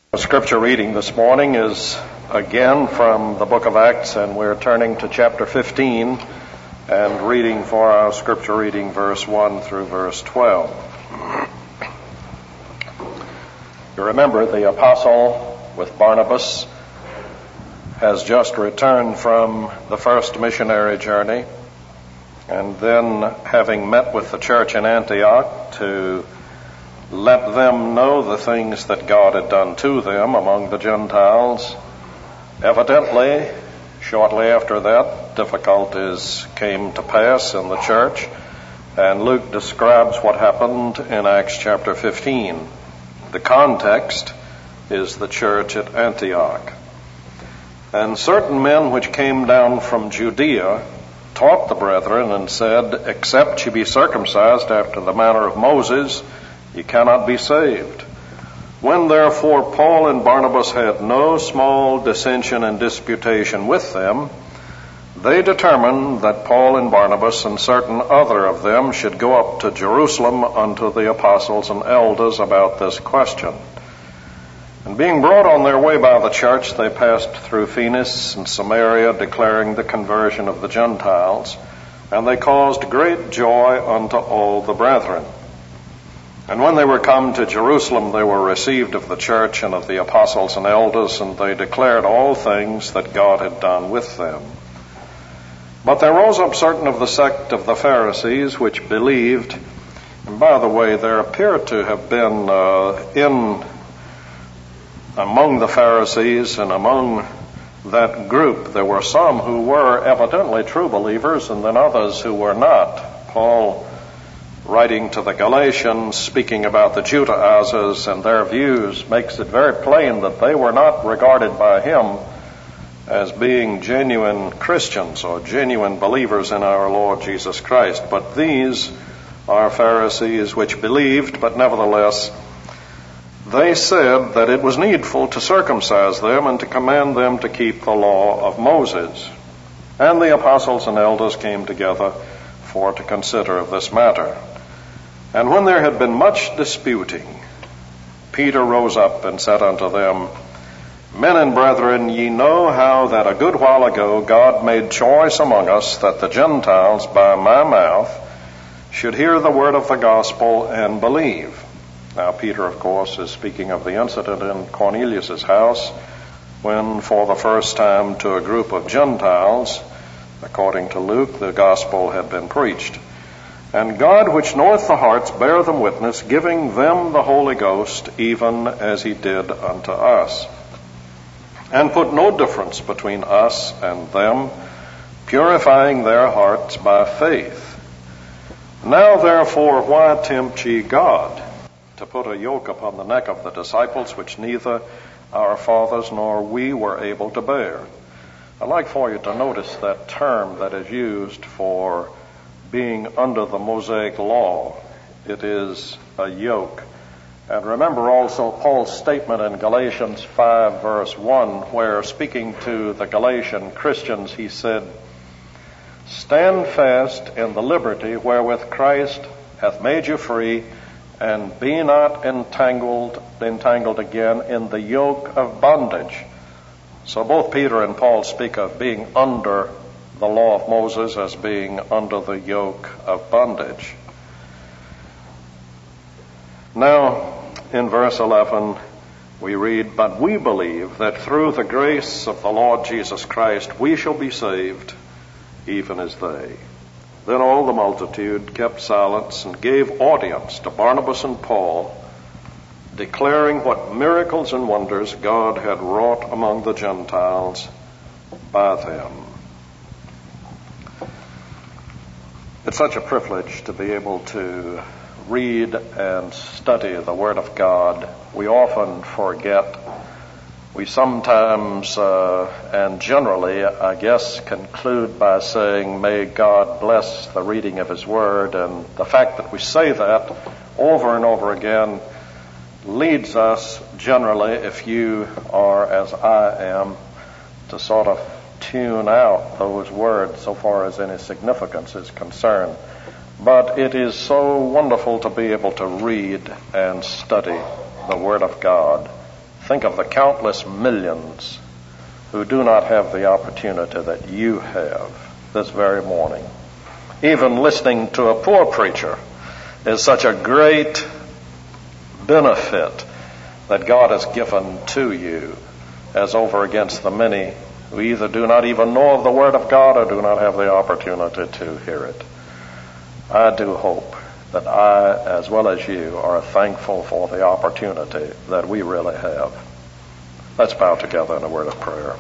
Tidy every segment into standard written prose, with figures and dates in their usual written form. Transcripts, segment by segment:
The scripture reading this morning is again from the book of Acts, and we're turning to chapter 15 and reading for our scripture reading verse 1 through verse 12. You remember the apostle with Barnabas has just returned from the first missionary journey, and then having met with the church in Antioch to let them know the things that God had done to them among the Gentiles. Evidently, shortly after that, difficulties came to pass in the church, and Luke describes what happened in Acts chapter 15. The context is the church at Antioch. And certain men which came down from Judea taught the brethren and said, "Except you be circumcised after the manner of Moses, you cannot be saved." When therefore Paul and Barnabas had no small dissension and disputation with them, they determined that Paul and Barnabas and certain other of them should go up to Jerusalem unto the apostles and elders about this question. And being brought on their way by the church, they passed through Phoenice and Samaria, declaring the conversion of the Gentiles, and they caused great joy unto all the brethren. And when they were come to Jerusalem, they were received of the church and of the apostles and elders, and they declared all things that God had done with them. But there rose up certain of the sect of the Pharisees which believed. And by the way, there appeared to have been among the Pharisees and among that group, there were some who were evidently true believers and then others who were not. Paul, writing to the Galatians, speaking about the Judaizers and their views, makes it very plain that they were not regarded by him as being genuine Christians or genuine believers in our Lord Jesus Christ. But these are Pharisees which believed, but nevertheless they said that it was needful to circumcise them and to command them to keep the law of Moses. And the apostles and elders came together for to consider of this matter. And when there had been much disputing, Peter rose up and said unto them, "Men and brethren, ye know how that a good while ago God made choice among us that the Gentiles by my mouth should hear the word of the gospel and believe." Now Peter, of course, is speaking of the incident in Cornelius' house when for the first time to a group of Gentiles, according to Luke, the gospel had been preached. "And God, which knoweth the hearts, bare them witness, giving them the Holy Ghost, even as he did unto us. And put no difference between us and them, purifying their hearts by faith. Now therefore, why tempt ye God to put a yoke upon the neck of the disciples, which neither our fathers nor we were able to bear?" I'd like for you to notice that term that is used for being under the Mosaic law. It is a yoke. And remember also Paul's statement in Galatians 5 verse 1, where speaking to the Galatian Christians, he said, "Stand fast in the liberty wherewith Christ hath made you free, and be not entangled again in the yoke of bondage." So both Peter and Paul speak of being under the law of Moses as being under the yoke of bondage. Now, in verse 11, we read, "But we believe that through the grace of the Lord Jesus Christ we shall be saved, even as they." Then all the multitude kept silence and gave audience to Barnabas and Paul, declaring what miracles and wonders God had wrought among the Gentiles by them. It's such a privilege to be able to read and study the Word of God. We often forget. We sometimes, and generally, I guess, conclude by saying, "May God bless the reading of His Word." And the fact that we say that over and over again leads us generally, if you are as I am, to sort of tune out those words so far as any significance is concerned. But it is so wonderful to be able to read and study the Word of God Think of the countless millions who do not have the opportunity that you have this very morning. Even listening to a poor preacher is such a great benefit that God has given to you, as over against the many who either do not even know of the Word of God or do not have the opportunity to hear it. I do hope that I, as well as you, are thankful for the opportunity that we really have. Let's bow together in a word of prayer.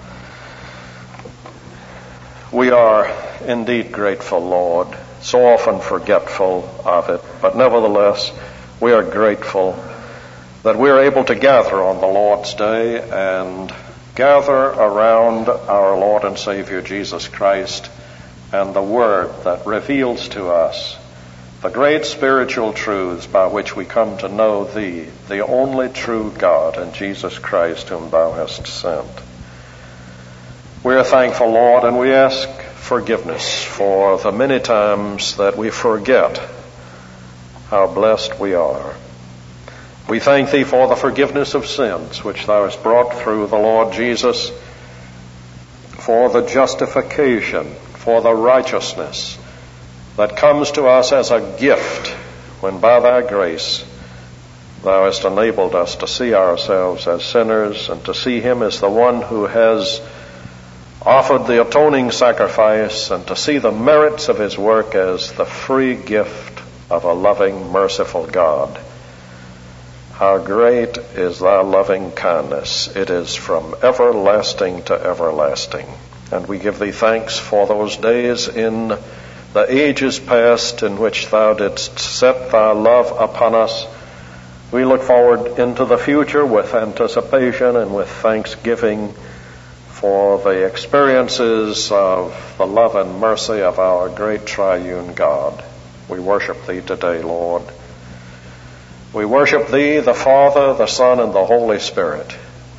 We are indeed grateful, Lord, so often forgetful of it, but nevertheless, we are grateful that we are able to gather on the Lord's Day and gather around our Lord and Savior Jesus Christ and the Word that reveals to us the great spiritual truths by which we come to know Thee, the only true God, and Jesus Christ whom Thou hast sent. We are thankful, Lord, and we ask forgiveness for the many times that we forget how blessed we are. We thank Thee for the forgiveness of sins which Thou hast brought through the Lord Jesus, for the justification, for the righteousness that comes to us as a gift when by Thy grace Thou hast enabled us to see ourselves as sinners and to see Him as the one who has offered the atoning sacrifice, and to see the merits of His work as the free gift of a loving, merciful God. How great is Thy loving kindness. It is from everlasting to everlasting. And we give Thee thanks for those days in the ages past in which Thou didst set Thy love upon us. We look forward into the future with anticipation and with thanksgiving for the experiences of the love and mercy of our great triune God. We worship Thee today, Lord. We worship Thee, the Father, the Son, and the Holy Spirit.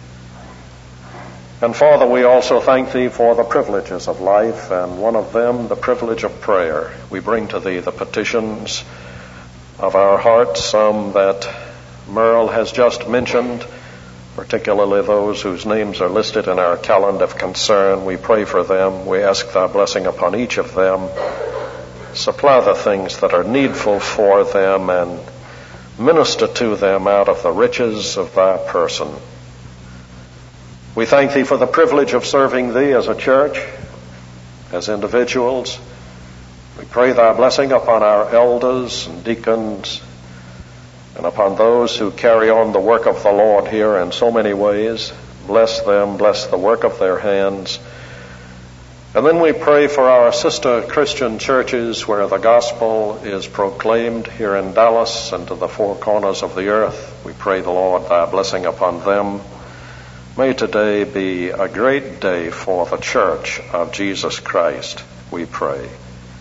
And Father, we also thank Thee for the privileges of life, and one of them, the privilege of prayer. We bring to Thee the petitions of our hearts, some that Merle has just mentioned, particularly those whose names are listed in our calendar of concern. We pray for them. We ask Thy blessing upon each of them. Supply the things that are needful for them and minister to them out of the riches of Thy person. We thank Thee for the privilege of serving Thee as a church, as individuals. We pray Thy blessing upon our elders and deacons and upon those who carry on the work of the Lord here in so many ways. Bless them, bless the work of their hands. And then we pray for our sister Christian churches where the gospel is proclaimed here in Dallas and to the four corners of the earth. We pray the Lord Thy blessing upon them. May today be a great day for the church of Jesus Christ, we pray.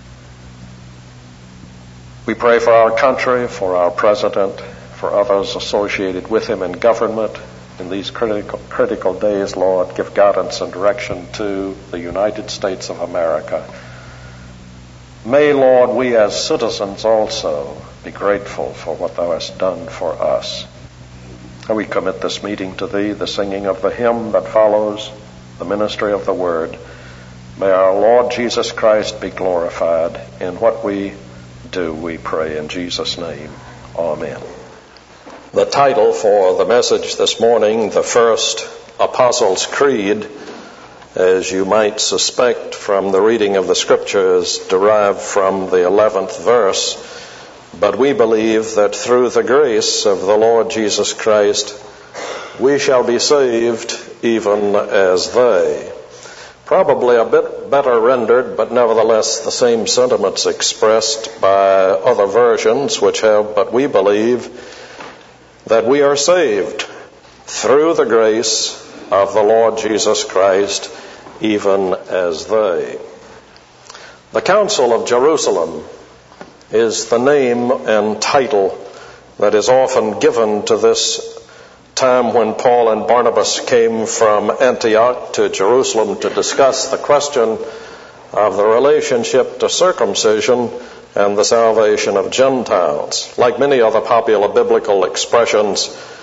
We pray for our country, for our president, for others associated with him in government. In these critical days, Lord, give guidance and direction to the United States of America. May, Lord, we as citizens also be grateful for what Thou hast done for us. And we commit this meeting to Thee, the singing of the hymn that follows, the ministry of the Word. May our Lord Jesus Christ be glorified in what we do, we pray in Jesus' name. Amen. The title for the message this morning, the First Apostles' Creed, as you might suspect from the reading of the Scriptures, derived from the 11th verse. But we believe that through the grace of the Lord Jesus Christ, we shall be saved even as they. Probably a bit better rendered, but nevertheless the same sentiments expressed by other versions which have, but we believe that we are saved through the grace of the Lord Jesus Christ, even as they. The Council of Jerusalem is the name and title that is often given to this time when Paul and Barnabas came from Antioch to Jerusalem to discuss the question of the relationship to circumcision and the salvation of Gentiles. Like many other popular biblical expressions,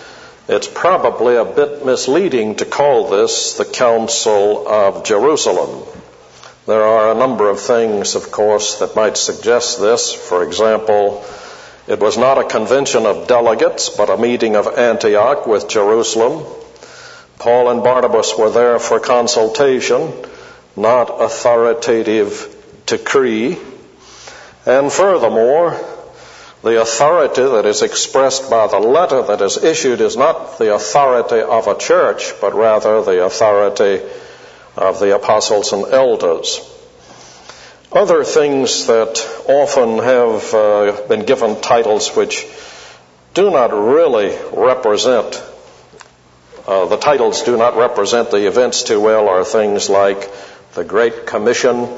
It's probably a bit misleading to call this the Council of Jerusalem. There are a number of things, of course, that might suggest this. For example, it was not a convention of delegates, but a meeting of Antioch with Jerusalem. Paul and Barnabas were there for consultation, not authoritative decree. And furthermore, the authority that is expressed by the letter that is issued is not the authority of a church, but rather the authority of the apostles and elders. Other things that often have been given titles which do not really represent, the titles do not represent the events too well, are things like the Great Commission,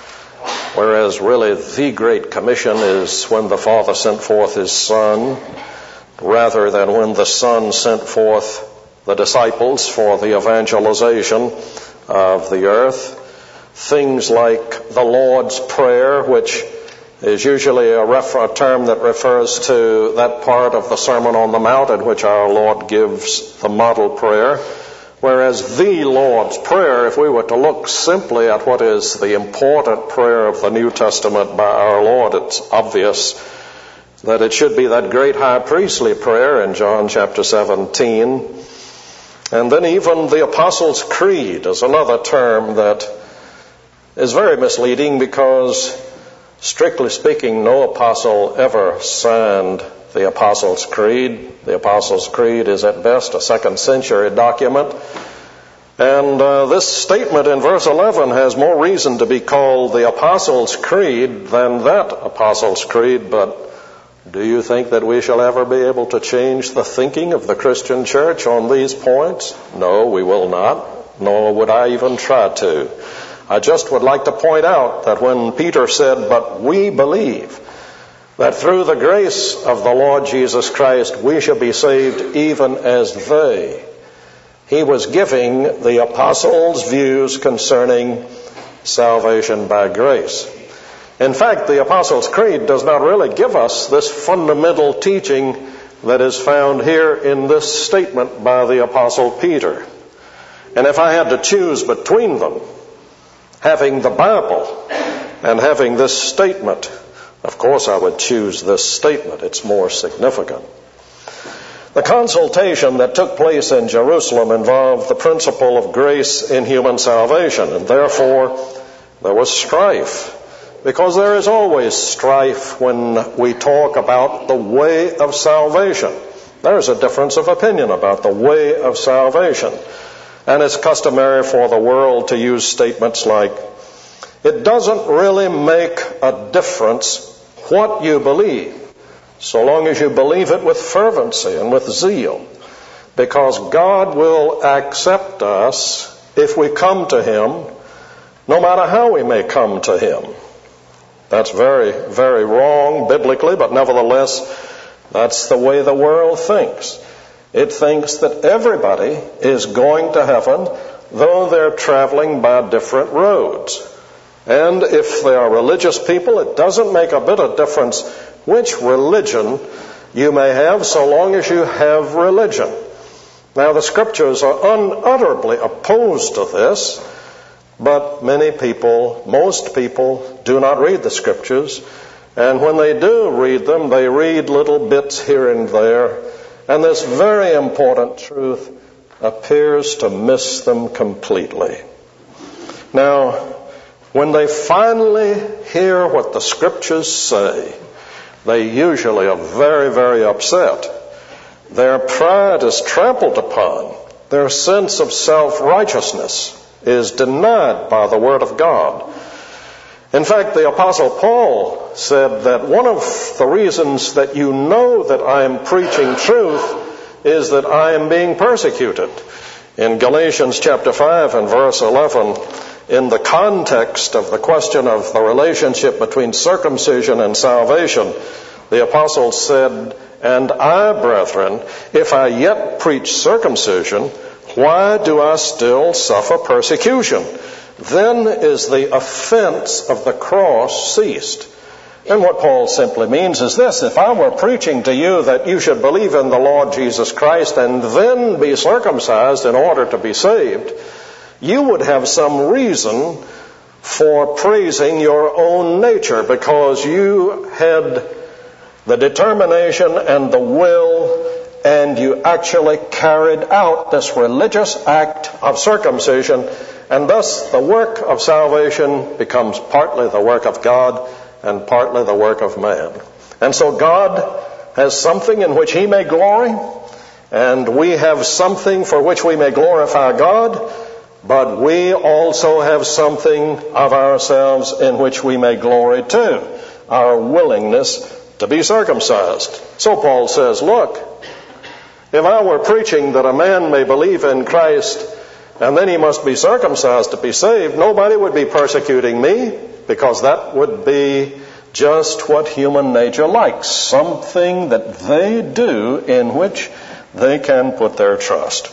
whereas really the Great Commission is when the Father sent forth His Son, rather than when the Son sent forth the disciples for the evangelization of the earth. Things like the Lord's Prayer, which is usually a term that refers to that part of the Sermon on the Mount in which our Lord gives the model prayer. Whereas the Lord's Prayer, if we were to look simply at what is the important prayer of the New Testament by our Lord, it's obvious that it should be that great high priestly prayer in John chapter 17. And then even the Apostles' Creed is another term that is very misleading because, strictly speaking, no apostle ever signed the Apostles' Creed. The Apostles' Creed is at best a 2nd century document. And this statement in verse 11 has more reason to be called the Apostles' Creed than that Apostles' Creed. But do you think that we shall ever be able to change the thinking of the Christian church on these points? No, we will not, nor would I even try to. I just would like to point out that when Peter said, "But we believe that through the grace of the Lord Jesus Christ we shall be saved even as they," he was giving the apostles' views concerning salvation by grace. In fact, the Apostles' Creed does not really give us this fundamental teaching that is found here in this statement by the Apostle Peter. And if I had to choose between them, having the Bible and having this statement, of course I would choose this statement. It's more significant. The consultation that took place in Jerusalem involved the principle of grace in human salvation, and therefore there was strife. Because there is always strife when we talk about the way of salvation. There is a difference of opinion about the way of salvation. And it's customary for the world to use statements like, "It doesn't really make a difference what you believe, so long as you believe it with fervency and with zeal, because God will accept us if we come to Him, no matter how we may come to Him." That's very, very wrong biblically, but nevertheless, that's the way the world thinks. It thinks that everybody is going to heaven, though they're traveling by different roads. And if they are religious people, it doesn't make a bit of difference which religion you may have, so long as you have religion. Now, the Scriptures are unutterably opposed to this, but many people, most people, do not read the Scriptures. And when they do read them, they read little bits here and there. And this very important truth appears to miss them completely. Now, when they finally hear what the Scriptures say, they usually are very, very upset. Their pride is trampled upon. Their sense of self-righteousness is denied by the Word of God. In fact, the Apostle Paul said that one of the reasons that you know that I am preaching truth is that I am being persecuted. In Galatians chapter 5 and verse 11, in the context of the question of the relationship between circumcision and salvation, the apostle said, "And I, brethren, if I yet preach circumcision, why do I still suffer persecution? Then is the offense of the cross ceased." And what Paul simply means is this: if I were preaching to you that you should believe in the Lord Jesus Christ and then be circumcised in order to be saved, you would have some reason for praising your own nature, because you had the determination and the will, and you actually carried out this religious act of circumcision, and thus the work of salvation becomes partly the work of God and partly the work of man. And so God has something in which He may glory, and we have something for which we may glorify God, but we also have something of ourselves in which we may glory too, our willingness to be circumcised. So Paul says, look, if I were preaching that a man may believe in Christ and then he must be circumcised to be saved, nobody would be persecuting me, because that would be just what human nature likes, something that they do in which they can put their trust.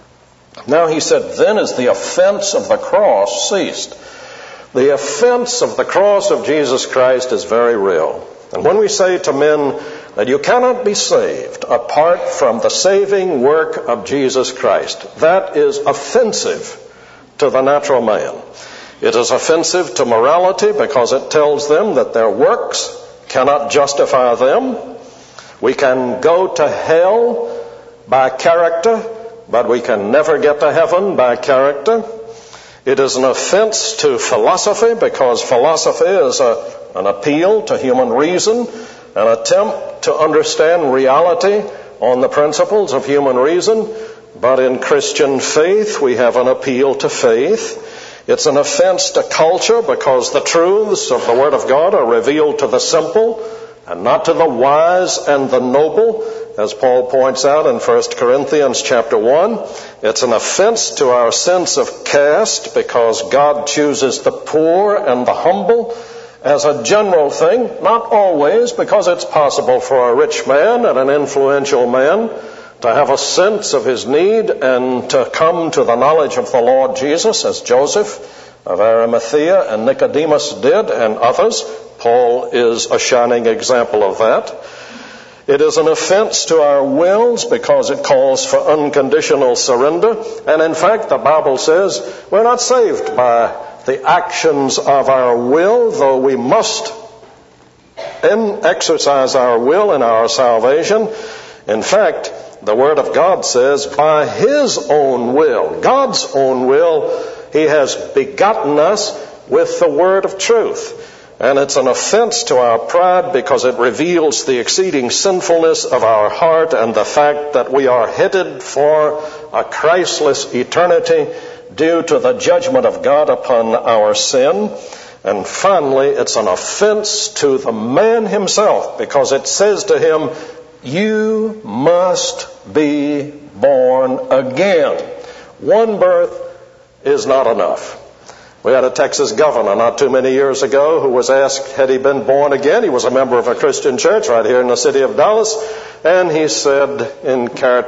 Now he said, then is the offense of the cross ceased. The offense of the cross of Jesus Christ is very real. And when we say to men that you cannot be saved apart from the saving work of Jesus Christ, that is offensive to the natural man. It is offensive to morality because it tells them that their works cannot justify them. We can go to hell by character, but we can never get to heaven by character. It is an offense to philosophy because philosophy is an appeal to human reason, an attempt to understand reality on the principles of human reason. But in Christian faith, we have an appeal to faith. It's an offense to culture because the truths of the Word of God are revealed to the simple and not to the wise and the noble, as Paul points out in 1 Corinthians chapter 1. It's an offense to our sense of caste because God chooses the poor and the humble as a general thing, not always, because it's possible for a rich man and an influential man to have a sense of his need and to come to the knowledge of the Lord Jesus, as Joseph of Arimathea and Nicodemus did, and others. Paul is a shining example of that. It is an offense to our wills because it calls for unconditional surrender. And in fact, the Bible says we're not saved by the actions of our will, though we must exercise our will in our salvation. In fact, the Word of God says, by His own will, God's own will, He has begotten us with the word of truth. And it's an offense to our pride because it reveals the exceeding sinfulness of our heart and the fact that we are headed for a Christless eternity due to the judgment of God upon our sin. And finally, it's an offense to the man himself because it says to him, you must be born again. One birth is not enough. We had a Texas governor not too many years ago who was asked, had he been born again? He was a member of a Christian church right here in the city of Dallas. And he said in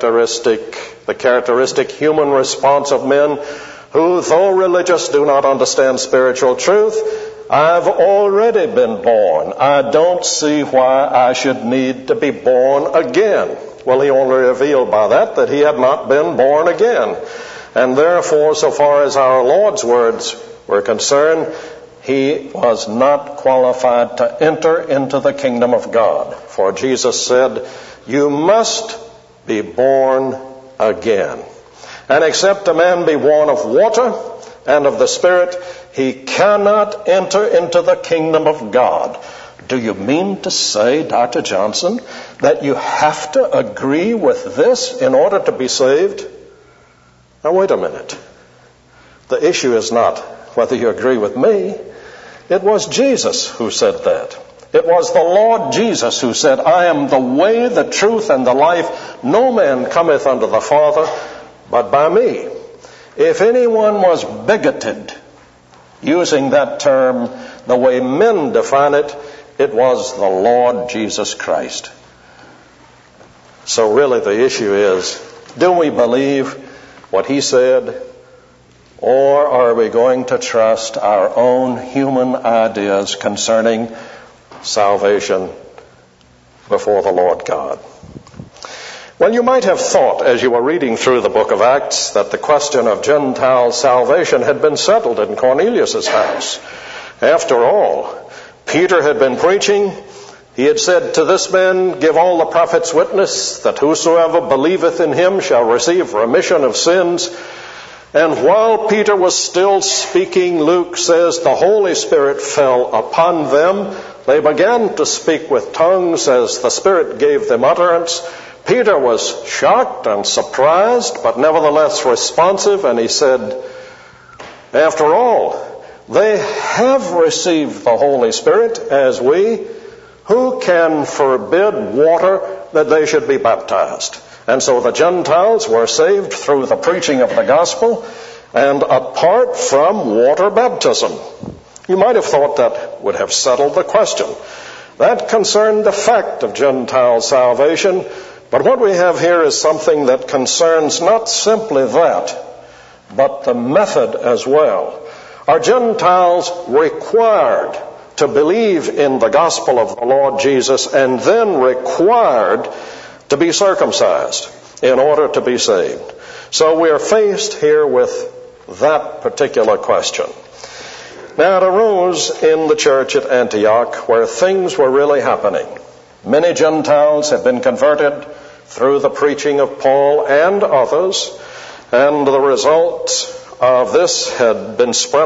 the characteristic human response of men who, though religious, do not understand spiritual truth, I've already been born. I don't see why I should need to be born again. Well, he only revealed by that he had not been born again. And therefore, so far as our Lord's words were concerned, he was not qualified to enter into the kingdom of God. For Jesus said, you must be born again. And except a man be born of water and of the Spirit, he cannot enter into the kingdom of God. Do you mean to say, Dr. Johnson, that you have to agree with this in order to be saved? Now, wait a minute. The issue is not whether you agree with me. It was Jesus who said that. It was the Lord Jesus who said, I am the way, the truth, and the life. No man cometh unto the Father but by me. If anyone was bigoted, using that term the way men define it, it was the Lord Jesus Christ. So really the issue is, do we believe what he said, or are we going to trust our own human ideas concerning salvation before the Lord God. Well, you might have thought as you were reading through the book of Acts that the question of Gentile salvation had been settled in Cornelius' house. After all, Peter had been preaching. He had said to this man, "Give all the prophets witness that whosoever believeth in him shall receive remission of sins." And while Peter was still speaking, Luke says the Holy Spirit fell upon them. They began to speak with tongues as the Spirit gave them utterance. Peter was shocked and surprised, but nevertheless responsive, and he said, "After all, they have received the Holy Spirit as we. Who can forbid water that they should be baptized?" And so the Gentiles were saved through the preaching of the gospel and apart from water baptism. You might have thought that would have settled the question. That concerned the fact of Gentile salvation, but what we have here is something that concerns not simply that, but the method as well. Are Gentiles required to believe in the gospel of the Lord Jesus and then required to be circumcised in order to be saved? So we are faced here with that particular question. Now, it arose in the church at Antioch where things were really happening. Many Gentiles had been converted through the preaching of Paul and others, and the result of this had been spread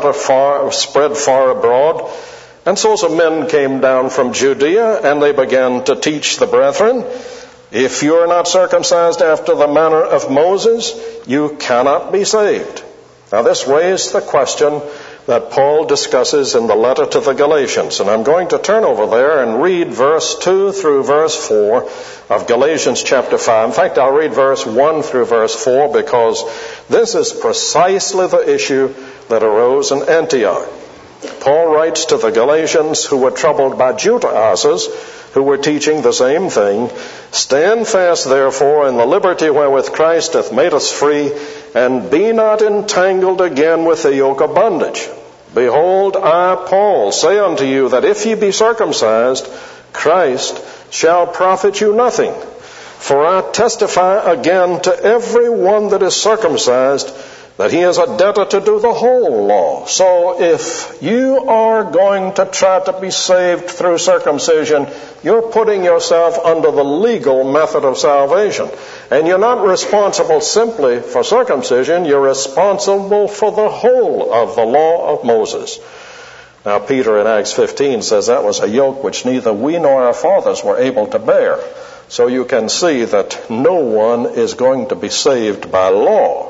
far abroad. And so some men came down from Judea, and they began to teach the brethren, "If you are not circumcised after the manner of Moses, you cannot be saved." Now this raised the question that Paul discusses in the letter to the Galatians. And I'm going to turn over there and read verse 2 through verse 4 of Galatians chapter 5. In fact, I'll read verse 1 through verse 4 because this is precisely the issue that arose in Antioch. Paul writes to the Galatians who were troubled by Judaizers who were teaching the same thing, "Stand fast therefore in the liberty wherewith Christ hath made us free, and be not entangled again with the yoke of bondage. Behold, I, Paul, say unto you that if ye be circumcised, Christ shall profit you nothing. For I testify again to every one that is circumcised, that he is a debtor to do the whole law." So if you are going to try to be saved through circumcision, you're putting yourself under the legal method of salvation. And you're not responsible simply for circumcision, you're responsible for the whole of the law of Moses. Now Peter in Acts 15 says that was a yoke which neither we nor our fathers were able to bear. So you can see that no one is going to be saved by law.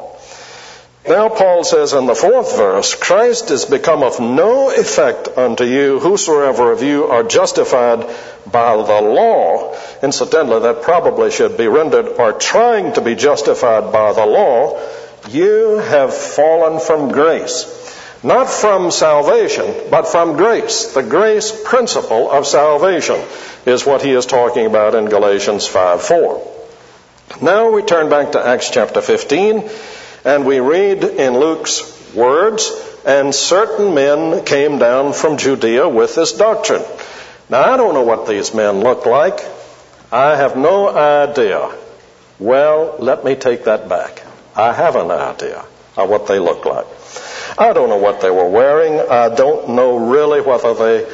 Now Paul says in the 4th verse, "Christ is become of no effect unto you, whosoever of you are justified by the law." Incidentally, that probably should be rendered, "are trying to be justified by the law, you have fallen from grace." Not from salvation, but from grace. The grace principle of salvation is what he is talking about in Galatians 5:4. Now we turn back to Acts chapter 15. And we read in Luke's words, "And certain men came down from Judea with this doctrine." Now, I don't know what these men looked like. I have no idea. Well, let me take that back. I have an idea of what they look like. I don't know what they were wearing. I don't know really whether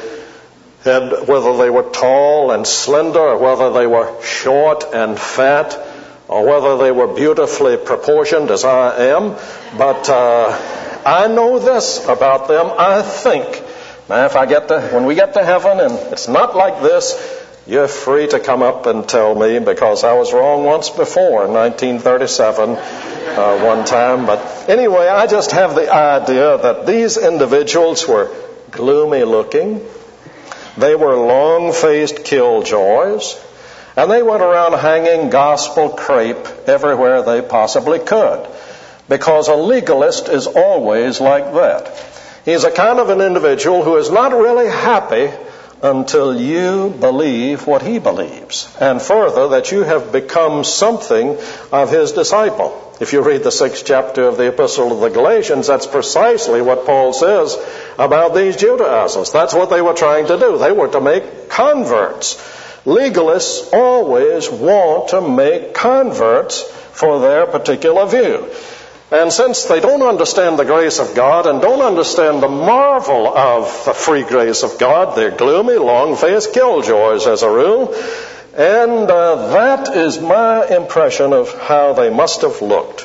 they were tall and slender, or whether they were short and fat, or whether they were beautifully proportioned as I am. But I know this about them, I think. Now, when we get to heaven and it's not like this, you're free to come up and tell me, because I was wrong once before in 1937 one time. But anyway, I just have the idea that these individuals were gloomy looking. They were long-faced killjoys. And they went around hanging gospel crepe everywhere they possibly could. Because a legalist is always like that. He's a kind of an individual who is not really happy until you believe what he believes. And further, that you have become something of his disciple. If you read the 6th chapter of the Epistle of the Galatians, that's precisely what Paul says about these Judaizers. That's what they were trying to do. They were to make converts. Legalists always want to make converts for their particular view. And since they don't understand the grace of God and don't understand the marvel of the free grace of God, they're gloomy, long-faced killjoys as a rule. And that is my impression of how they must have looked.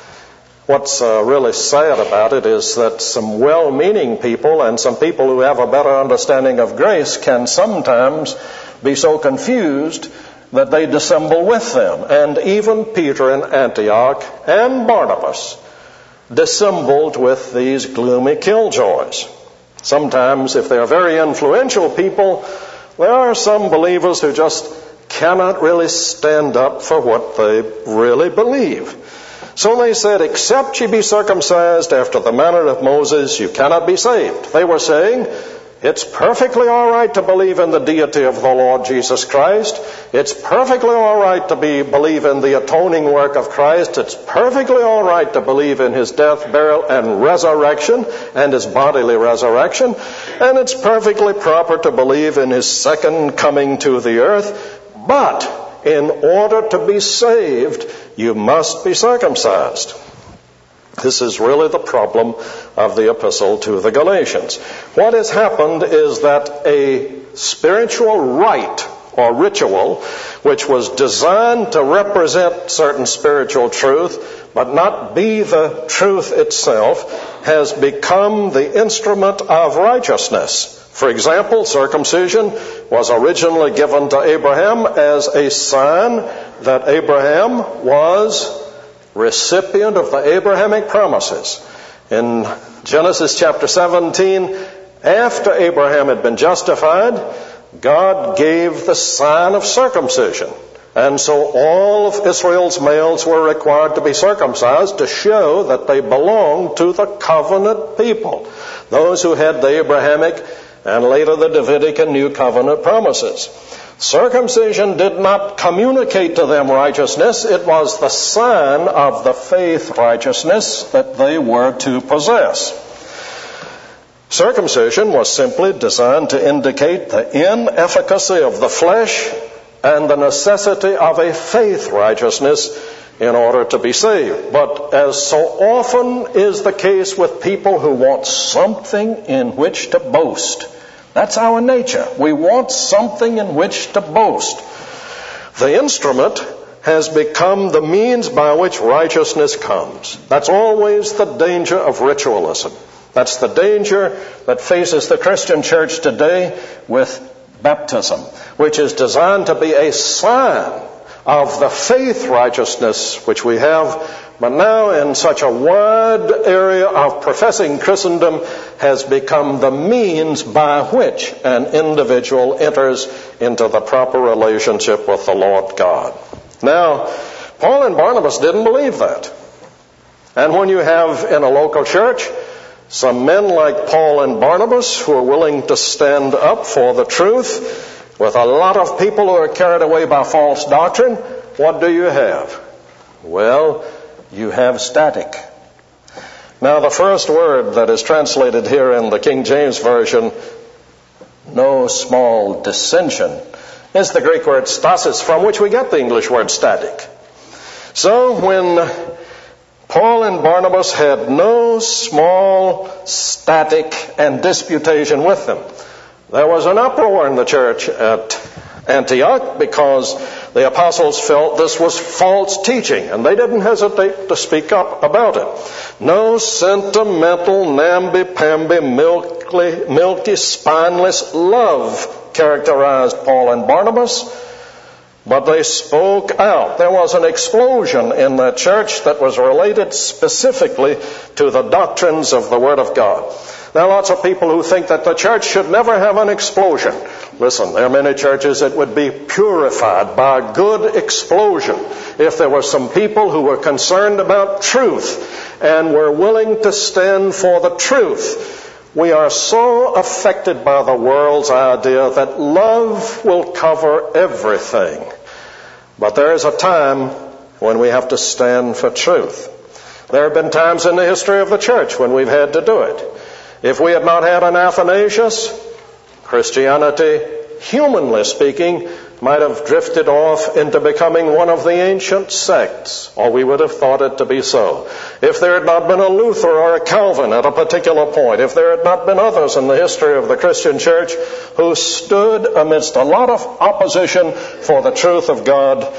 What's really sad about it is that some well-meaning people and some people who have a better understanding of grace can sometimes be so confused that they dissemble with them. And even Peter in Antioch and Barnabas dissembled with these gloomy killjoys. Sometimes, if they're very influential people, there are some believers who just cannot really stand up for what they really believe. So they said, except ye be circumcised after the manner of Moses, you cannot be saved. They were saying, it's perfectly all right to believe in the deity of the Lord Jesus Christ. It's perfectly all right to believe in the atoning work of Christ. It's perfectly all right to believe in his death, burial, and resurrection, and his bodily resurrection. And it's perfectly proper to believe in his second coming to the earth. But in order to be saved, you must be circumcised. This is really the problem of the epistle to the Galatians. What has happened is that a spiritual rite or ritual, which was designed to represent certain spiritual truth, but not be the truth itself, has become the instrument of righteousness. For example, circumcision was originally given to Abraham as a sign that Abraham was recipient of the Abrahamic promises. In Genesis chapter 17, after Abraham had been justified, God gave the sign of circumcision. And so all of Israel's males were required to be circumcised to show that they belonged to the covenant people, those who had the Abrahamic and later the Davidic and New Covenant promises. Circumcision did not communicate to them righteousness. It was the sign of the faith righteousness that they were to possess. Circumcision was simply designed to indicate the inefficacy of the flesh and the necessity of a faith righteousness in order to be saved. But as so often is the case with people who want something in which to boast, that's our nature. We want something in which to boast. The instrument has become the means by which righteousness comes. That's always the danger of ritualism. That's the danger that faces the Christian church today with baptism, which is designed to be a sign of the faith righteousness which we have, but now in such a wide area of professing Christendom has become the means by which an individual enters into the proper relationship with the Lord God. Now, Paul and Barnabas didn't believe that. And when you have in a local church some men like Paul and Barnabas who are willing to stand up for the truth, with a lot of people who are carried away by false doctrine, what do you have? Well, you have static. Now, the first word that is translated here in the King James Version, no small dissension, is the Greek word stasis, from which we get the English word static. So when Paul and Barnabas had no small static and disputation with them, there was an uproar in the church at Antioch because the apostles felt this was false teaching, and they didn't hesitate to speak up about it. No sentimental, namby-pamby, milky, spineless love characterized Paul and Barnabas, but they spoke out. There was an explosion in the church that was related specifically to the doctrines of the Word of God. There are lots of people who think that the church should never have an explosion. Listen, there are many churches that would be purified by a good explosion if there were some people who were concerned about truth and were willing to stand for the truth. We are so affected by the world's idea that love will cover everything. But there is a time when we have to stand for truth. There have been times in the history of the church when we've had to do it. If we had not had an Athanasius, Christianity, humanly speaking, might have drifted off into becoming one of the ancient sects, or we would have thought it to be so. If there had not been a Luther or a Calvin at a particular point, if there had not been others in the history of the Christian church who stood amidst a lot of opposition for the truth of God,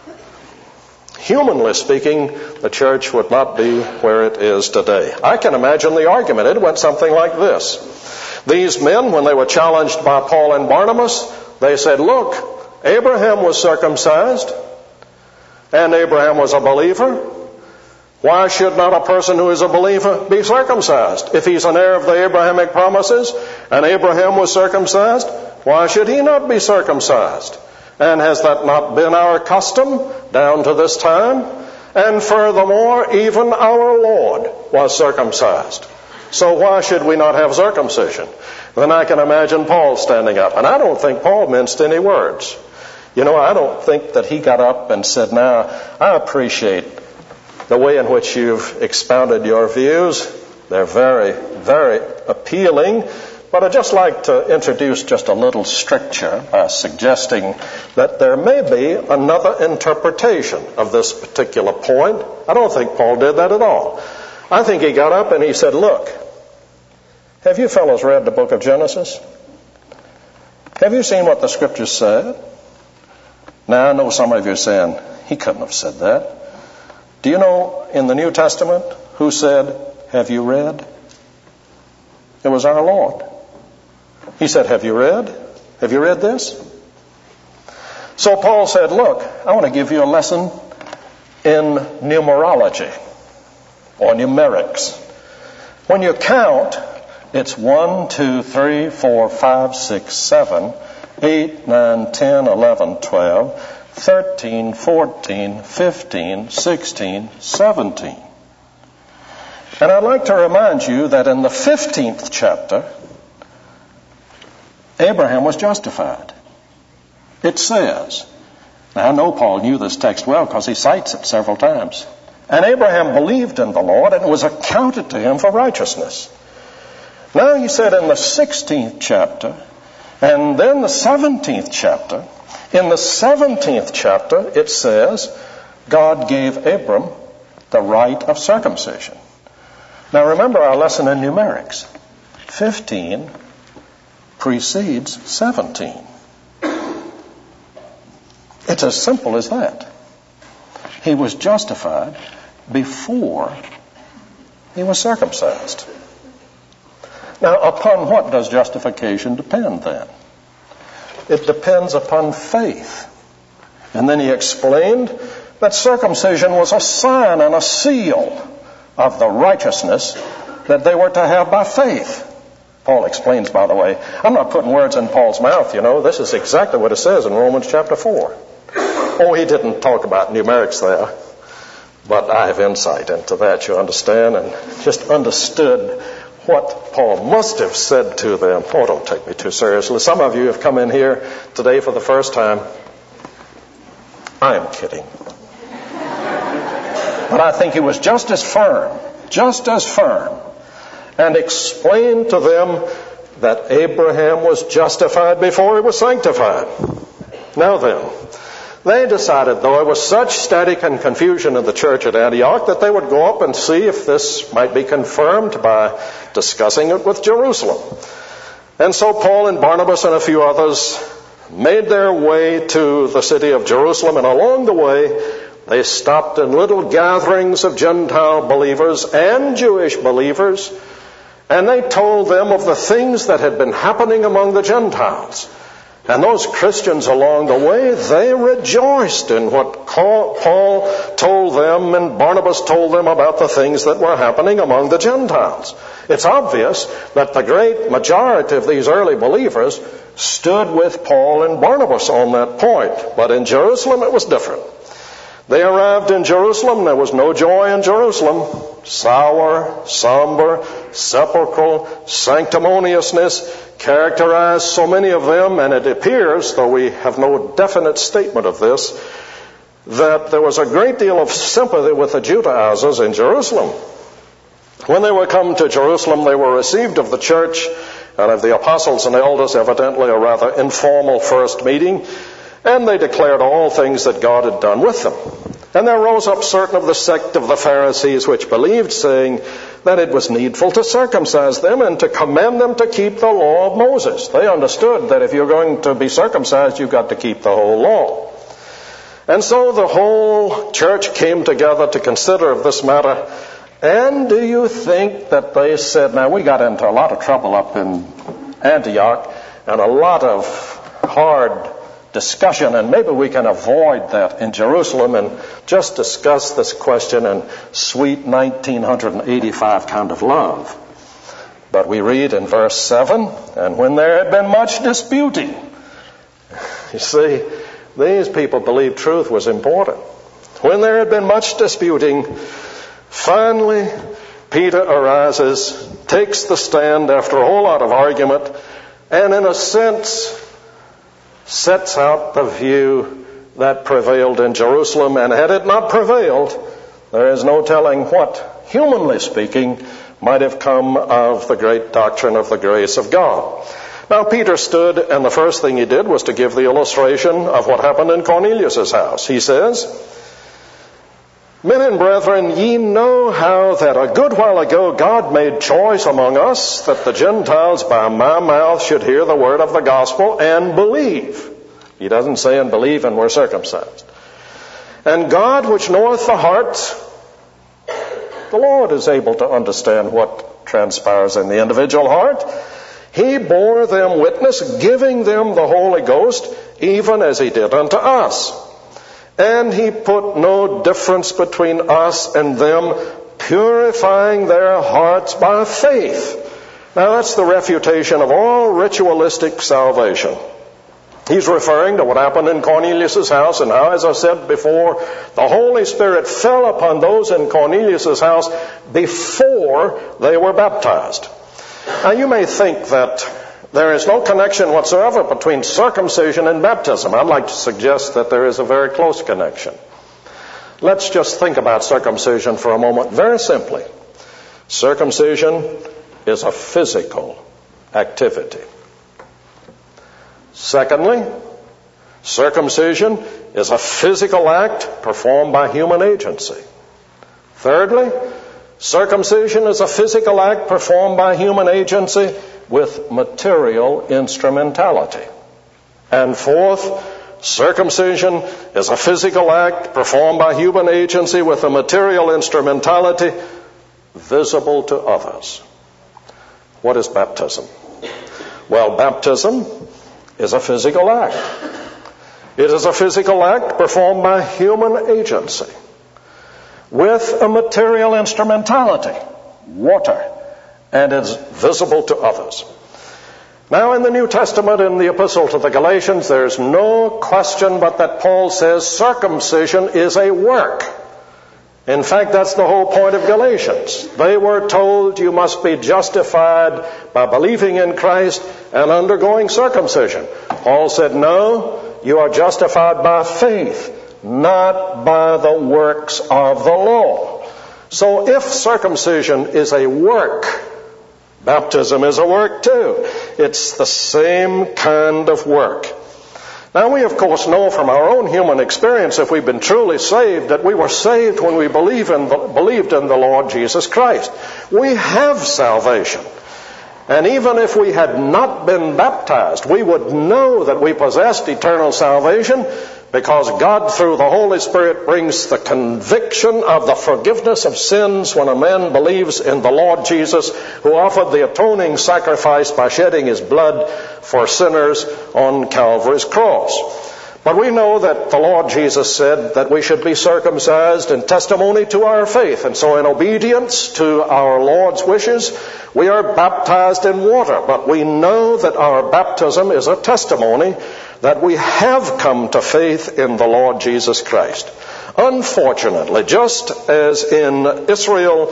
humanly speaking, the church would not be where it is today. I can imagine the argument. It went something like this. These men, when they were challenged by Paul and Barnabas, they said, look, Abraham was circumcised, and Abraham was a believer. Why should not a person who is a believer be circumcised? If he's an heir of the Abrahamic promises, and Abraham was circumcised, why should he not be circumcised? And has that not been our custom down to this time? And furthermore, even our Lord was circumcised. So why should we not have circumcision? Then I can imagine Paul standing up. And I don't think Paul minced any words. You know, I don't think that he got up and said, now, I appreciate the way in which you've expounded your views. They're very, very appealing. But I'd just like to introduce just a little stricture by suggesting that there may be another interpretation of this particular point. I don't think Paul did that at all. I think he got up and he said, look, have you fellows read the book of Genesis? Have you seen what the scriptures said? Now, I know some of you are saying, he couldn't have said that. Do you know in the New Testament who said, have you read? It was our Lord. He said, have you read? Have you read this? So Paul said, look, I want to give you a lesson in numerology or numerics. When you count, it's 1, 2, 3, 4, 5, 6, 7, 8, 9, 10, 11, 12, 13, 14, 15, 16, 17. And I'd like to remind you that in the 15th chapter, Abraham was justified. It says, now I know Paul knew this text well because he cites it several times. And Abraham believed in the Lord, and it was accounted to him for righteousness. Now he said in the 16th chapter, and then the 17th chapter, in the 17th chapter it says, God gave Abram the rite of circumcision. Now remember our lesson in numerics. 15 precedes 17. It's as simple as that. He was justified before he was circumcised. Now, upon what does justification depend then? It depends upon faith. And then he explained that circumcision was a sign and a seal of the righteousness that they were to have by faith. Paul explains, by the way, I'm not putting words in Paul's mouth, you know. This is exactly what it says in Romans chapter 4. Oh, he didn't talk about numerics there, but I have insight into that, you understand, and just understood what Paul must have said to them. Oh, don't take me too seriously. Some of you have come in here today for the first time. I am kidding. But I think he was just as firm, and explained to them that Abraham was justified before he was sanctified. Now then, they decided, though there was such static and confusion in the church at Antioch, that they would go up and see if this might be confirmed by discussing it with Jerusalem. And so Paul and Barnabas and a few others made their way to the city of Jerusalem, and along the way they stopped in little gatherings of Gentile believers and Jewish believers, and they told them of the things that had been happening among the Gentiles. And those Christians along the way, they rejoiced in what Paul told them and Barnabas told them about the things that were happening among the Gentiles. It's obvious that the great majority of these early believers stood with Paul and Barnabas on that point. But in Jerusalem, it was different. They arrived in Jerusalem. There was no joy in Jerusalem. Sour, somber, sepulchral, sanctimoniousness characterized so many of them, and it appears, though we have no definite statement of this, that there was a great deal of sympathy with the Judaizers in Jerusalem. When they were come to Jerusalem, they were received of the church and of the apostles and elders, evidently a rather informal first meeting, and they declared all things that God had done with them. And there rose up certain of the sect of the Pharisees which believed, saying that it was needful to circumcise them and to command them to keep the law of Moses. They understood that if you're going to be circumcised, you've got to keep the whole law. And so the whole church came together to consider of this matter. And do you think that they said, now we got into a lot of trouble up in Antioch and a lot of hard discussion, and maybe we can avoid that in Jerusalem and just discuss this question in sweet 1985 kind of love. But we read in verse 7, and when there had been much disputing. You see, these people believed truth was important. When there had been much disputing, finally Peter arises, takes the stand after a whole lot of argument, and in a sense sets out the view that prevailed in Jerusalem. And had it not prevailed, there is no telling what, humanly speaking, might have come of the great doctrine of the grace of God. Now Peter stood, and the first thing he did was to give the illustration of what happened in Cornelius' house. He says, Men and brethren, ye know how that a good while ago God made choice among us that the Gentiles by my mouth should hear the word of the gospel and believe. He doesn't say and believe and were circumcised. And God, which knoweth the hearts, the Lord is able to understand what transpires in the individual heart. He bore them witness, giving them the Holy Ghost, even as he did unto us. And he put no difference between us and them, purifying their hearts by faith. Now that's the refutation of all ritualistic salvation. He's referring to what happened in Cornelius' house, and how, as I said before, the Holy Spirit fell upon those in Cornelius' house before they were baptized. Now you may think that there is no connection whatsoever between circumcision and baptism. I'd like to suggest that there is a very close connection. Let's just think about circumcision for a moment very simply. Circumcision is a physical activity. Secondly, circumcision is a physical act performed by human agency. Thirdly, circumcision is a physical act performed by human agency with material instrumentality. And fourth, circumcision is a physical act performed by human agency with a material instrumentality visible to others. What is baptism? Well, baptism is a physical act. It is a physical act performed by human agency with a material instrumentality, water, and is visible to others. Now in the New Testament, in the Epistle to the Galatians, there's no question but that Paul says circumcision is a work. In fact, that's the whole point of Galatians. They were told you must be justified by believing in Christ and undergoing circumcision. Paul said, no, you are justified by faith, not by the works of the law. So if circumcision is a work, baptism is a work too. It's the same kind of work. Now we of course know from our own human experience, if we've been truly saved, that we were saved when we believed in the Lord Jesus Christ. We have salvation. And even if we had not been baptized, we would know that we possessed eternal salvation, because God, through the Holy Spirit, brings the conviction of the forgiveness of sins when a man believes in the Lord Jesus, who offered the atoning sacrifice by shedding his blood for sinners on Calvary's cross. But we know that the Lord Jesus said that we should be circumcised in testimony to our faith. And so in obedience to our Lord's wishes, we are baptized in water. But we know that our baptism is a testimony that we have come to faith in the Lord Jesus Christ. Unfortunately, just as in Israel,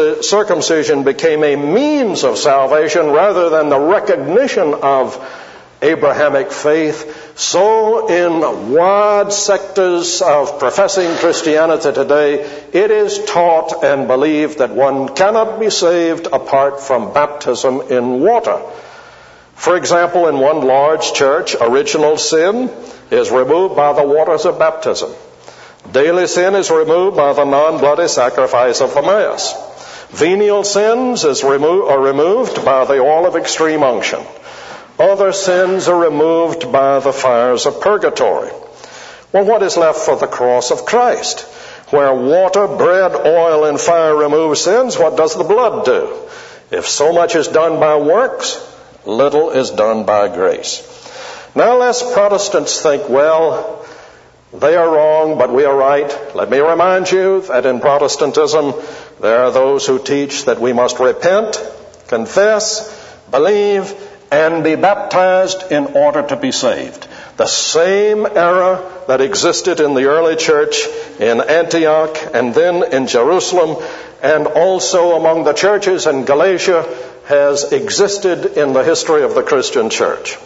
circumcision became a means of salvation rather than the recognition of Abrahamic faith, so in wide sectors of professing Christianity today, it is taught and believed that one cannot be saved apart from baptism in water. For example, in one large church, original sin is removed by the waters of baptism. Daily sin is removed by the non-bloody sacrifice of the Mass. Venial sins are removed by the oil of extreme unction. Other sins are removed by the fires of purgatory. Well, what is left for the cross of Christ? Where water, bread, oil, and fire remove sins, what does the blood do? If so much is done by works, little is done by grace. Now, lest Protestants think, well, they are wrong, but we are right. Let me remind you that in Protestantism, there are those who teach that we must repent, confess, believe, and be baptized in order to be saved. The same error that existed in the early church in Antioch and then in Jerusalem and also among the churches in Galatia has existed in the history of the Christian church.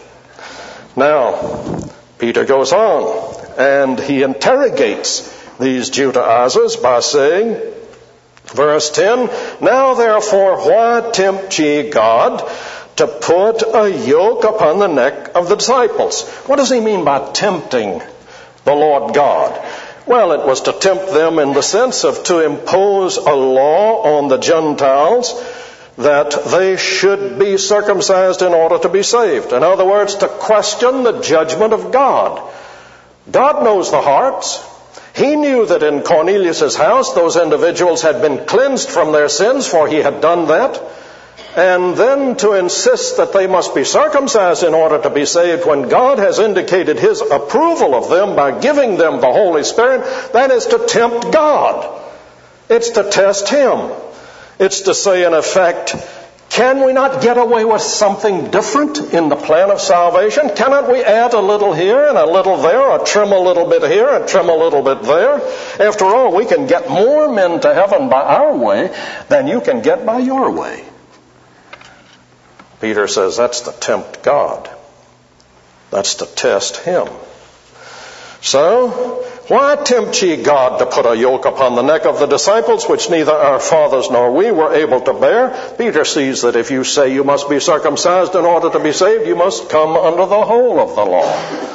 Now, Peter goes on and he interrogates these Judaizers by saying, verse 10, "Now therefore, why tempt ye God to put a yoke upon the neck of the disciples?" What does he mean by tempting the Lord God? Well, it was to tempt them in the sense of to impose a law on the Gentiles that they should be circumcised in order to be saved. In other words, to question the judgment of God. God knows the hearts. He knew that in Cornelius' house those individuals had been cleansed from their sins, for he had done that. And then to insist that they must be circumcised in order to be saved when God has indicated his approval of them by giving them the Holy Spirit, that is to tempt God. It's to test him. It's to say, in effect, can we not get away with something different in the plan of salvation? Cannot we add a little here and a little there, or trim a little bit here and trim a little bit there? After all, we can get more men to heaven by our way than you can get by your way. Peter says that's to tempt God. That's to test him. So, why tempt ye God to put a yoke upon the neck of the disciples, which neither our fathers nor we were able to bear? Peter sees that if you say you must be circumcised in order to be saved, you must come under the whole of the law.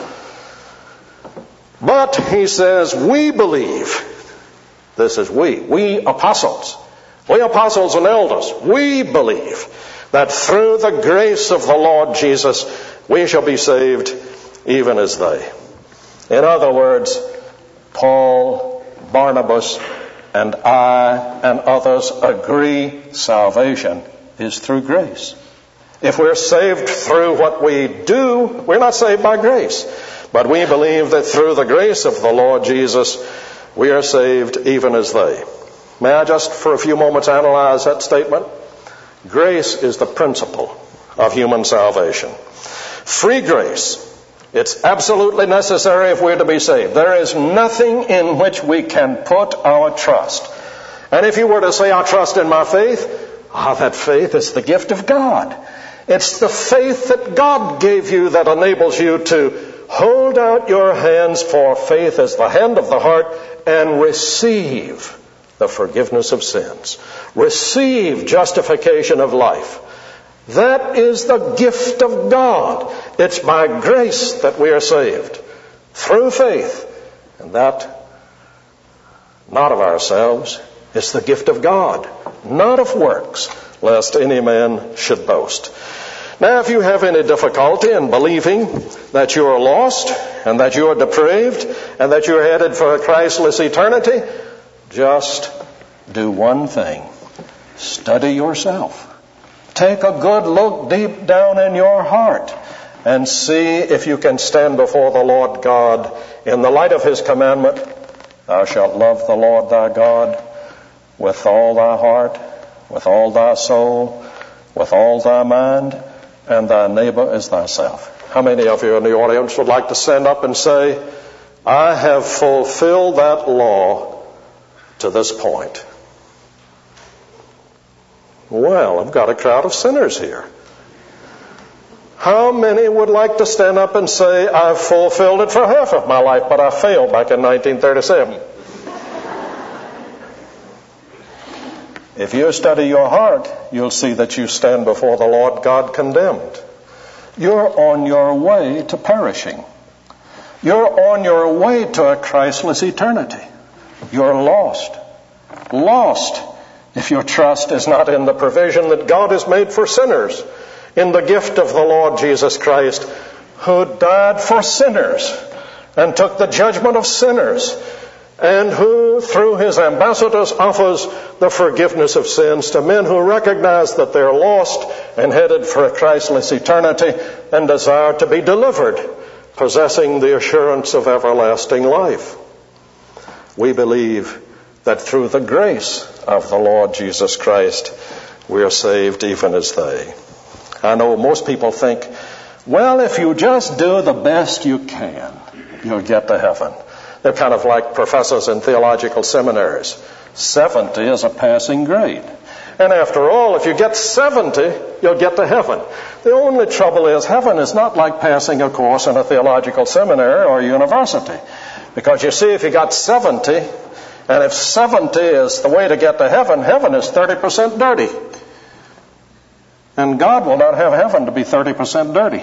But, he says, we believe. This is we apostles. We apostles and elders, we believe that through the grace of the Lord Jesus, we shall be saved even as they. In other words, Paul, Barnabas, and I and others agree salvation is through grace. If we're saved through what we do, we're not saved by grace. But we believe that through the grace of the Lord Jesus, we are saved even as they. May I just for a few moments analyze that statement? Grace is the principle of human salvation. Free grace. It's absolutely necessary if we're to be saved. There is nothing in which we can put our trust. And if you were to say, I trust in my faith, that faith is the gift of God. It's the faith that God gave you that enables you to hold out your hands, for faith is the hand of the heart, and receive the forgiveness of sins. Receive justification of life. That is the gift of God. It's by grace that we are saved. Through faith. And that, not of ourselves, it's the gift of God. Not of works, lest any man should boast. Now, if you have any difficulty in believing that you are lost, and that you are depraved, and that you are headed for a Christless eternity, just do one thing. Study yourself. Take a good look deep down in your heart and see if you can stand before the Lord God in the light of his commandment, thou shalt love the Lord thy God with all thy heart, with all thy soul, with all thy mind, and thy neighbor as thyself. How many of you in the audience would like to stand up and say, I have fulfilled that law to this point? Well, I've got a crowd of sinners here. How many would like to stand up and say, I've fulfilled it for half of my life, but I failed back in 1937? If you study your heart, you'll see that you stand before the Lord God condemned. You're on your way to perishing. You're on your way to a Christless eternity. You're lost. Lost if your trust is not in the provision that God has made for sinners, in the gift of the Lord Jesus Christ, who died for sinners and took the judgment of sinners, and who, through his ambassadors, offers the forgiveness of sins to men who recognize that they're lost and headed for a Christless eternity and desire to be delivered, possessing the assurance of everlasting life. We believe that through the grace of the Lord Jesus Christ, we are saved even as they. I know most people think, well, if you just do the best you can, you'll get to heaven. They're kind of like professors in theological seminaries. 70 is a passing grade. And after all, if you get 70, you'll get to heaven. The only trouble is, heaven is not like passing a course in a theological seminary or university. Because you see, if you got 70, and if 70 is the way to get to heaven, heaven is 30% dirty. And God will not have heaven to be 30% dirty.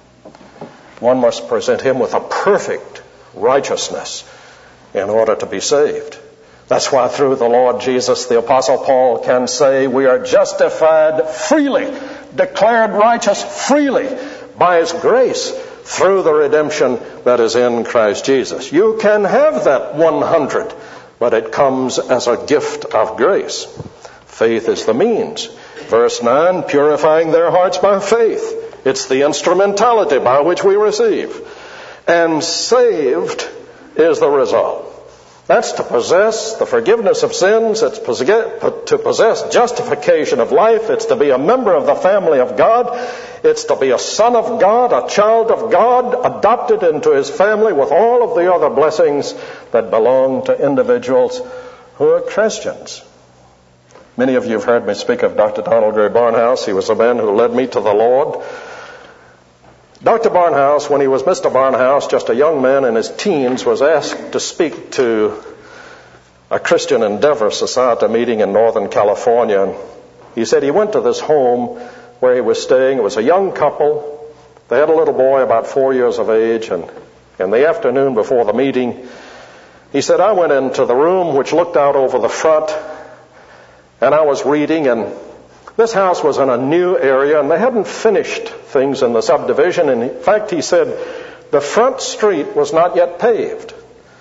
One must present him with a perfect righteousness in order to be saved. That's why through the Lord Jesus, the Apostle Paul can say we are justified freely, declared righteous freely by his grace through the redemption that is in Christ Jesus. You can have that 100, but it comes as a gift of grace. Faith is the means. Verse 9, purifying their hearts by faith. It's the instrumentality by which we receive. And saved is the result. That's to possess the forgiveness of sins. It's to possess justification of life. It's to be a member of the family of God. It's to be a son of God, a child of God, adopted into his family with all of the other blessings that belong to individuals who are Christians. Many of you have heard me speak of Dr. Donald Grey Barnhouse. He was the man who led me to the Lord. Dr. Barnhouse, when he was Mr. Barnhouse, just a young man in his teens, was asked to speak to a Christian Endeavor Society meeting in Northern California. And he said he went to this home where he was staying. It was a young couple. They had a little boy about 4 years of age. And in the afternoon before the meeting, he said, I went into the room which looked out over the front, and I was reading, and this house was in a new area, and they hadn't finished things in the subdivision. And in fact, he said, the front street was not yet paved.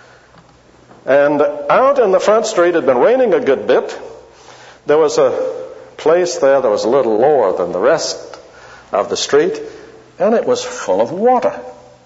And out in the front street, it had been raining a good bit. There was a place there that was a little lower than the rest of the street, and it was full of water.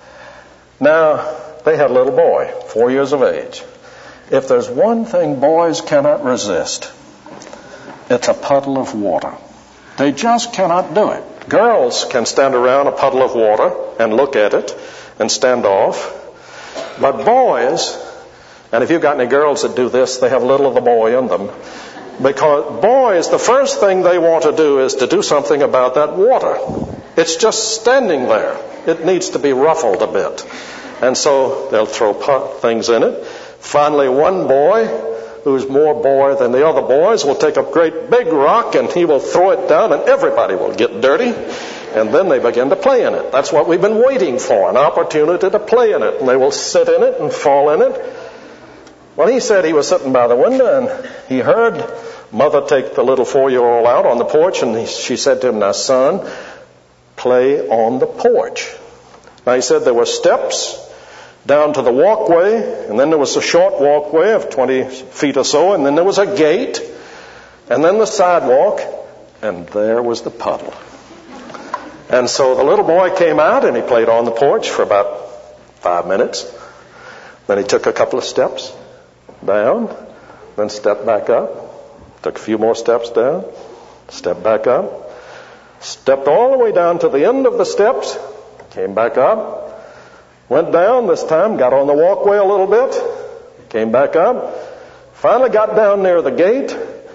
Now, they had a little boy, 4 years of age. If there's one thing boys cannot resist, it's a puddle of water. They just cannot do it. Girls can stand around a puddle of water and look at it and stand off. But boys, and if you've got any girls that do this, they have a little of the boy in them. Because boys, the first thing they want to do is to do something about that water. It's just standing there. It needs to be ruffled a bit. And so they'll throw things in it. Finally, one boy, who's more boy than the other boys, will take a great big rock and he will throw it down and everybody will get dirty. And then they begin to play in it. That's what we've been waiting for, an opportunity to play in it. And they will sit in it and fall in it. Well, he said he was sitting by the window and he heard Mother take the little 4-year-old out on the porch, and she said to him, now son, play on the porch. Now he said there were steps down to the walkway, and then there was a short walkway of 20 feet or so, and then there was a gate, and then the sidewalk, and there was the puddle. And so the little boy came out and he played on the porch for about 5 minutes. Then he took a couple of steps down, then stepped back up, took a few more steps down, stepped back up, stepped all the way down to the end of the steps, came back up, went down this time, got on the walkway a little bit, came back up, finally got down near the gate,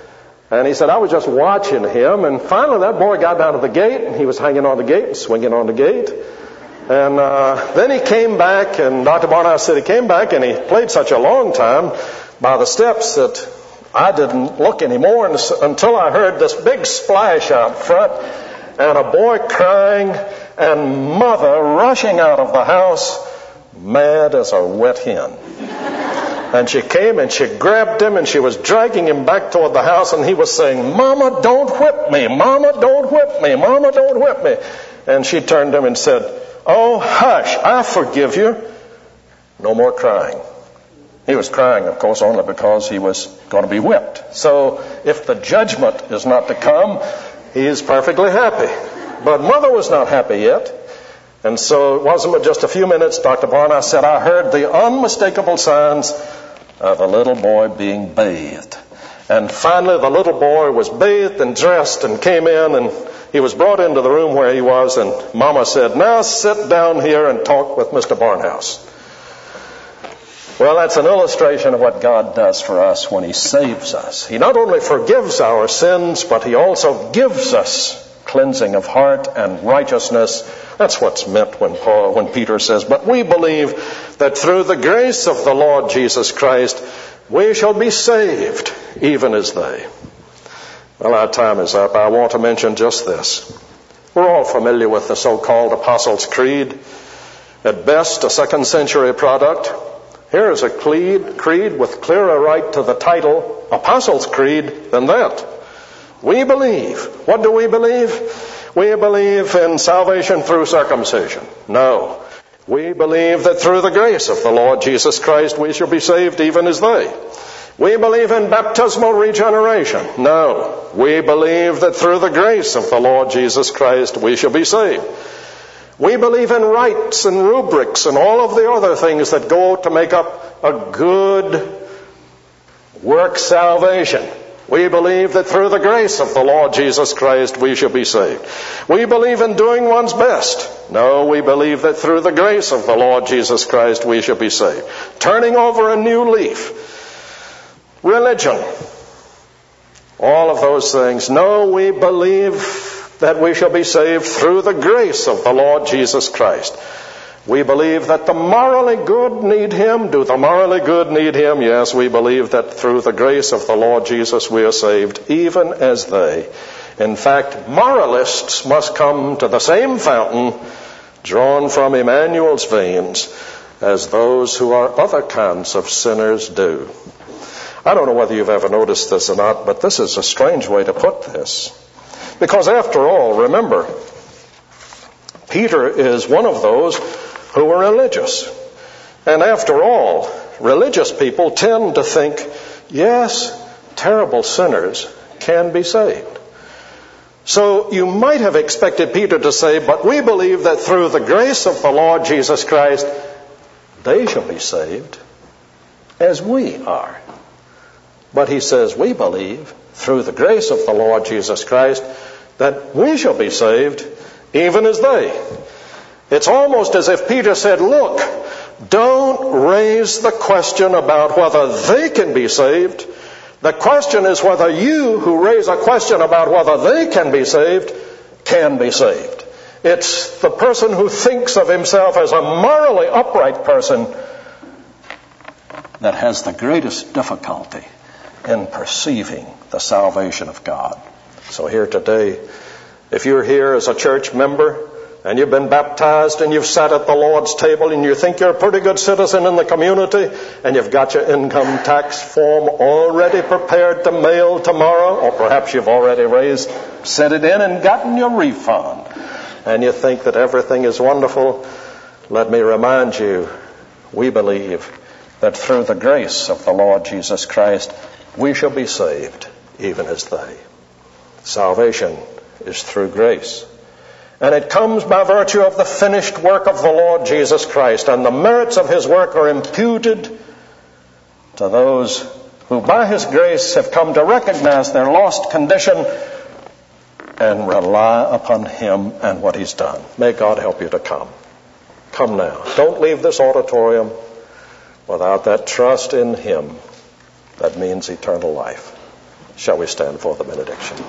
And he said, I was just watching him, and finally that boy got down to the gate, and he was hanging on the gate and swinging on the gate. And then he came back, and Dr. Barnhouse said he came back, and he played such a long time by the steps that I didn't look anymore until I heard this big splash out front, and a boy crying, and mother rushing out of the house, mad as a wet hen. And she came and she grabbed him and she was dragging him back toward the house, and he was saying, Mama, don't whip me. Mama, don't whip me. Mama, don't whip me. And she turned to him and said, oh, hush, I forgive you. No more crying. He was crying, of course, only because he was going to be whipped. So if the judgment is not to come, he is perfectly happy. But mother was not happy yet. And so it wasn't but just a few minutes, Dr. Barnhouse said, I heard the unmistakable signs of a little boy being bathed. And finally the little boy was bathed and dressed and came in, and he was brought into the room where he was, and Mama said, now sit down here and talk with Mr. Barnhouse. Well, that's an illustration of what God does for us when He saves us. He not only forgives our sins, but He also gives us cleansing of heart and righteousness. That's what's meant when Peter says, but we believe that through the grace of the Lord Jesus Christ, we shall be saved, even as they. Well, our time is up. I want to mention just this. We're all familiar with the so-called Apostles' Creed. At best, a second-century product. Here is a creed with clearer right to the title, Apostles' Creed, than that. We believe. What do we believe? We believe in salvation through circumcision. No. We believe that through the grace of the Lord Jesus Christ we shall be saved even as they. We believe in baptismal regeneration. No. We believe that through the grace of the Lord Jesus Christ we shall be saved. We believe in rites and rubrics and all of the other things that go to make up a good work salvation. We believe that through the grace of the Lord Jesus Christ we shall be saved. We believe in doing one's best. No, we believe that through the grace of the Lord Jesus Christ we shall be saved. Turning over a new leaf. Religion. All of those things. No, we believe that we shall be saved through the grace of the Lord Jesus Christ. We believe that the morally good need Him. Do the morally good need Him? Yes, we believe that through the grace of the Lord Jesus we are saved, even as they. In fact, moralists must come to the same fountain drawn from Emmanuel's veins as those who are other kinds of sinners do. I don't know whether you've ever noticed this or not, but this is a strange way to put this. Because after all, remember, Peter is one of those who were religious. And after all, religious people tend to think, yes, terrible sinners can be saved. So you might have expected Peter to say, but we believe that through the grace of the Lord Jesus Christ, they shall be saved as we are. But he says, we believe through the grace of the Lord Jesus Christ that we shall be saved even as they. It's almost as if Peter said, look, don't raise the question about whether they can be saved. The question is whether you who raise a question about whether they can be saved. It's the person who thinks of himself as a morally upright person that has the greatest difficulty in perceiving the salvation of God. So here today, if you're here as a church member and you've been baptized and you've sat at the Lord's table and you think you're a pretty good citizen in the community and you've got your income tax form already prepared to mail tomorrow, or perhaps you've already sent it in and gotten your refund, and you think that everything is wonderful, let me remind you, we believe that through the grace of the Lord Jesus Christ, we shall be saved even as they. Salvation is through grace. And it comes by virtue of the finished work of the Lord Jesus Christ. And the merits of His work are imputed to those who by His grace have come to recognize their lost condition and rely upon Him and what He's done. May God help you to come. Come now. Don't leave this auditorium without that trust in Him that means eternal life. Shall we stand for the benediction?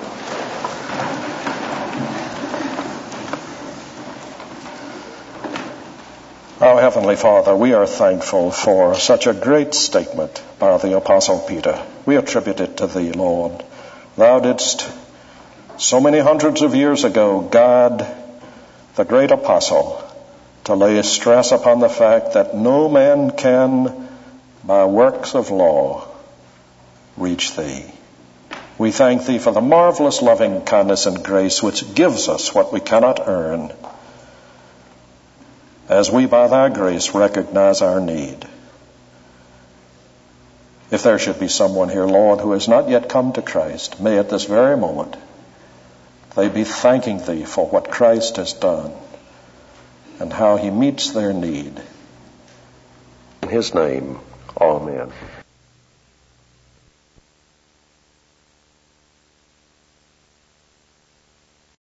Our Heavenly Father, we are thankful for such a great statement by the Apostle Peter. We attribute it to Thee, Lord. Thou didst, so many hundreds of years ago, guide the great apostle to lay stress upon the fact that no man can, by works of law, reach Thee. We thank Thee for the marvelous loving kindness and grace which gives us what we cannot earn, as we by Thy grace recognize our need. If there should be someone here, Lord, who has not yet come to Christ, may at this very moment they be thanking Thee for what Christ has done and how He meets their need. In His name, amen.